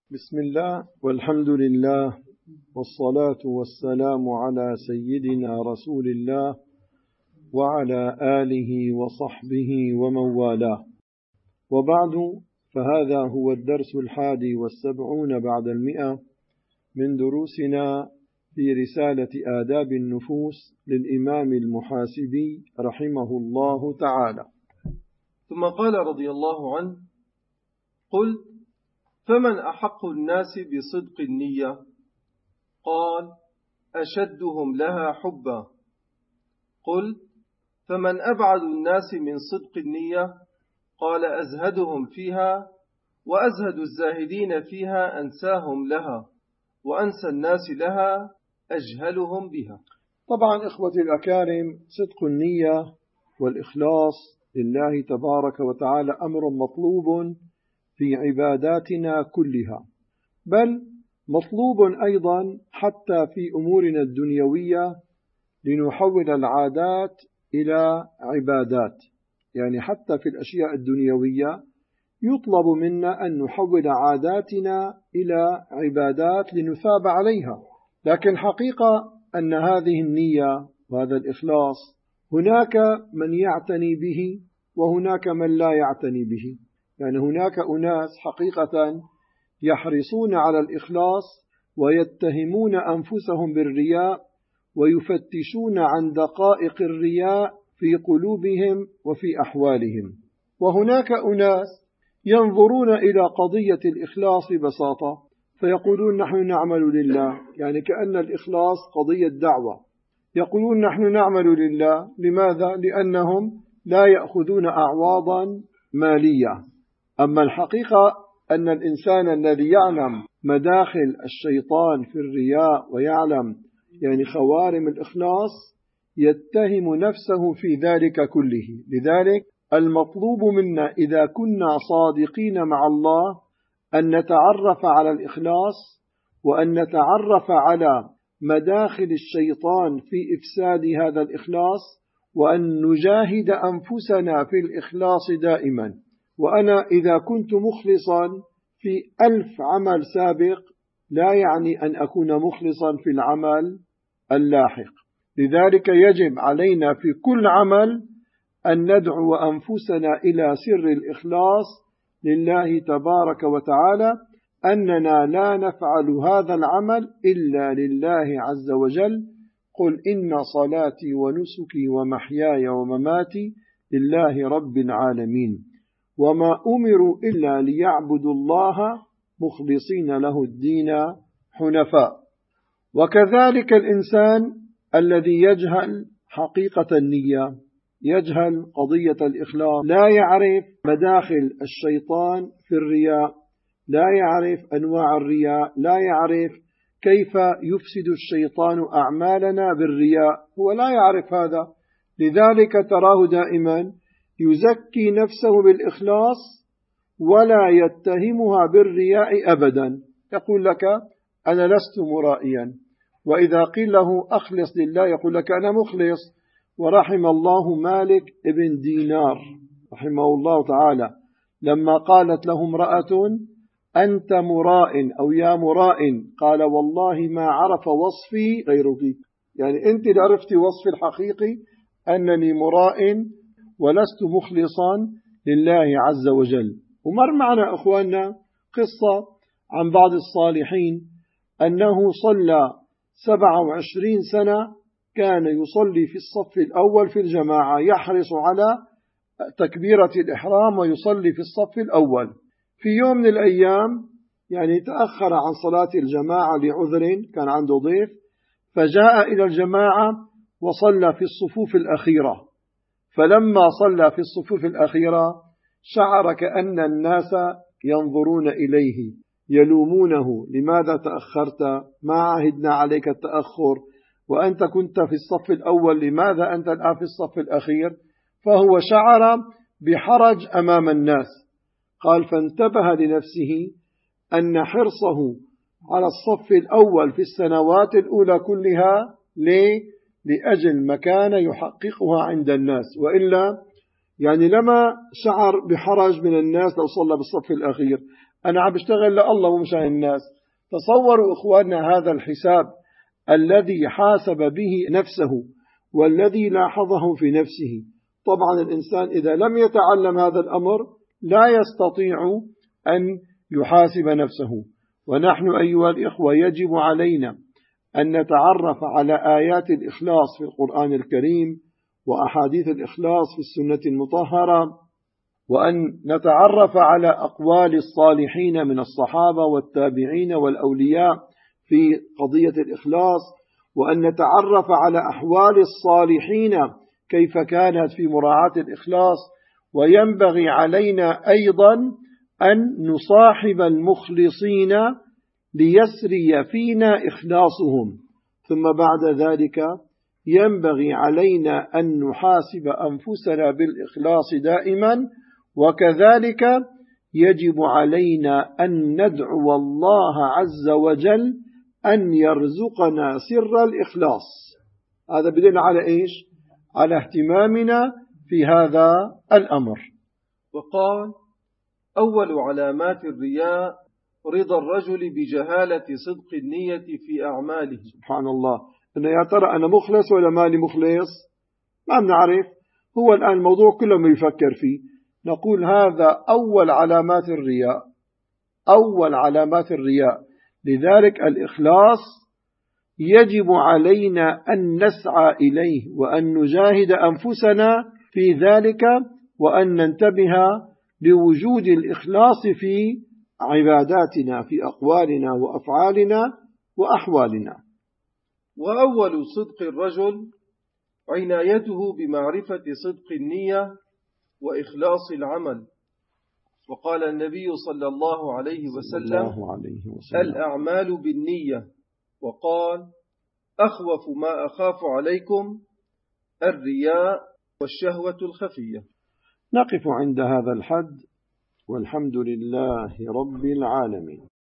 بسم الله والحمد لله والصلاة والسلام على سيدنا رسول الله وعلى آله وصحبه ومن والاه، وبعد، فهذا هو الدرس 71 بعد 100 من دروسنا في رسالة آداب النفوس للإمام المحاسبي رحمه الله تعالى. ثم قال رضي الله عنه: قل فمن أحق الناس بصدق النية؟ قال: أشدهم لها حبا. قل فمن أبعد الناس من صدق النية؟ قال: أزهدهم فيها، وأزهد الزاهدين فيها أنساهم لها، وأنسى الناس لها أجهلهم بها. طبعا إخوتي الأكارم، صدق النية والإخلاص لله تبارك وتعالى أمر مطلوب في عباداتنا كلها، بل مطلوب أيضا حتى في أمورنا الدنيوية لنحول العادات إلى عبادات. يعني حتى في الأشياء الدنيوية يطلب منا أن نحول عاداتنا إلى عبادات لنثاب عليها. لكن حقيقة أن هذه النية وهذا الإخلاص هناك من يعتني به وهناك من لا يعتني به. يعني هناك أناس حقيقة يحرصون على الإخلاص ويتهمون أنفسهم بالرياء ويفتشون عن دقائق الرياء في قلوبهم وفي أحوالهم، وهناك أناس ينظرون إلى قضية الإخلاص ببساطة فيقولون نحن نعمل لله، يعني كأن الإخلاص قضية دعوة. يقولون نحن نعمل لله، لماذا؟ لأنهم لا يأخذون أعواضا مالية. أما الحقيقة أن الإنسان الذي يعلم مداخل الشيطان في الرياء ويعلم يعني خوارم الإخلاص يتهم نفسه في ذلك كله. لذلك المطلوب منا إذا كنا صادقين مع الله أن نتعرف على الإخلاص، وأن نتعرف على مداخل الشيطان في إفساد هذا الإخلاص، وأن نجاهد أنفسنا في الإخلاص دائما. وأنا إذا كنت مخلصا في 1000 عمل سابق لا يعني أن أكون مخلصا في العمل اللاحق. لذلك يجب علينا في كل عمل أن ندعو أنفسنا إلى سر الإخلاص لله تبارك وتعالى، أننا لا نفعل هذا العمل إلا لله عز وجل. قل إن صلاتي ونسكي ومحياي ومماتي لله رب العالمين، وما أمروا إلا ليعبدوا الله مخلصين له الدين حنفاء. وكذلك الإنسان الذي يجهل حقيقة النية، يجهل قضية الإخلاص، لا يعرف مداخل الشيطان في الرياء، لا يعرف أنواع الرياء، لا يعرف كيف يفسد الشيطان أعمالنا بالرياء، هو لا يعرف هذا. لذلك تراه دائما يزكي نفسه بالإخلاص ولا يتهمها بالرياء أبدا. يقول لك أنا لست مرائيا، وإذا قيل له أخلص لله يقول لك أنا مخلص. ورحم الله مالك ابن دينار رحمه الله تعالى لما قالت له امرأة أنت مراء أو يا مراء، قال والله ما عرف وصفي غيرك. يعني أنت عرفت وصفي الحقيقي أنني مراء ولست مخلصا لله عز وجل. ومر معنا أخواننا قصة عن بعض الصالحين أنه صلى 27 سنة، كان يصلي في الصف الأول في الجماعة، يحرص على تكبيرة الإحرام ويصلي في الصف الأول. في يوم من الأيام يعني تأخر عن صلاة الجماعة لعذر، كان عنده ضيف، فجاء إلى الجماعة وصلى في الصفوف الأخيرة. فلما صلى في الصفوف الأخيرة شعر كأن الناس ينظرون إليه يلومونه: لماذا تأخرت؟ ما عهدنا عليك التأخر، وأنت كنت في الصف الأول، لماذا أنت الآن في الصف الأخير؟ فهو شعر بحرج أمام الناس. قال فانتبه لنفسه أن حرصه على الصف الأول في السنوات الأولى كلها لأجل مكان يحققها عند الناس، وإلا يعني لما شعر بحرج من الناس لو صلى بالصف الأخير. أنا عم بشتغل لله ومشان الناس. تصوروا إخواننا هذا الحساب الذي حاسب به نفسه والذي لاحظه في نفسه. طبعا الإنسان إذا لم يتعلم هذا الأمر لا يستطيع أن يحاسب نفسه. ونحن أيها الإخوة يجب علينا أن نتعرف على آيات الإخلاص في القرآن الكريم وأحاديث الإخلاص في السنة المطهرة، وأن نتعرف على أقوال الصالحين من الصحابة والتابعين والأولياء في قضية الإخلاص، وأن نتعرف على أحوال الصالحين كيف كانت في مراعاة الإخلاص. وينبغي علينا أيضا أن نصاحب المخلصين ليسري فينا إخلاصهم. ثم بعد ذلك ينبغي علينا أن نحاسب أنفسنا بالإخلاص دائما، وكذلك يجب علينا أن ندعو الله عز وجل أن يرزقنا سر الإخلاص. هذا بدل على إيش؟ على اهتمامنا في هذا الأمر. وقال: أول علامات الرياء رضا الرجل بجهالة صدق النية في أعماله. سبحان الله، إنه يا ترى أنا مخلص ولا مالي مخلص؟ ما بنعرف. هو الآن الموضوع كله ما يفكر فيه. نقول هذا أول علامات الرياء، أول علامات الرياء. لذلك الإخلاص يجب علينا أن نسعى إليه وأن نجاهد أنفسنا في ذلك، وأن ننتبه لوجود الإخلاص في عباداتنا، في أقوالنا وأفعالنا وأحوالنا. وأول صدق الرجل عنايته بمعرفة صدق النية وإخلاص العمل. وقال النبي صلى الله عليه وسلم: الأعمال بالنية. وقال: أخوف ما أخاف عليكم الرياء والشهوة الخفية. نقف عند هذا الحد، والحمد لله رب العالمين.